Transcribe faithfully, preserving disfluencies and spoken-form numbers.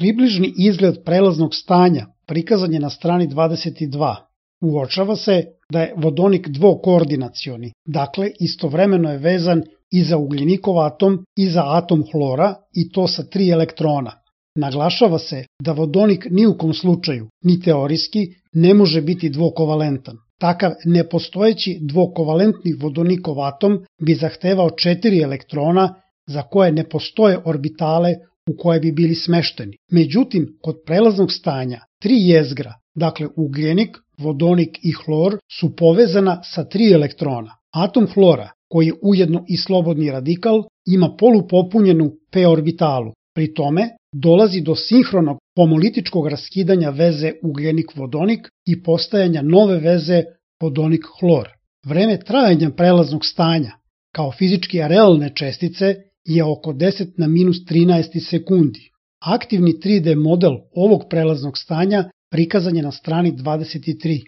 Približni izgled prelaznog stanja prikazan je na strani dvadeset dva. Uočava se da je vodonik dvokoordinacioni, dakle istovremeno je vezan i za ugljenikov atom i za atom hlora i to sa tri elektrona. Naglašava se da vodonik ni u kom slučaju, ni teorijski, ne može biti dvokovalentan. Takav nepostojeći dvokovalentni vodonikov atom bi zahtevao četiri elektrona za koje ne postoje orbitale u koje bi bili smešteni. Međutim, kod prelaznog stanja tri jezgra, dakle ugljenik, vodonik i hlor, su povezana sa tri elektrona. Atom hlora, koji je ujedno i slobodni radikal, ima polupopunjenu p orbitalu. Pri tome dolazi do sinhronog homolitičkog raskidanja veze ugljenik-vodonik i postajanja nove veze vodonik-hlor. Vreme trajanja prelaznog stanja, kao fizički realne čestice, je oko deset na minus trinaest sekundi. Aktivni tri D model ovog prelaznog stanja prikazan je na strani dvadeset tri.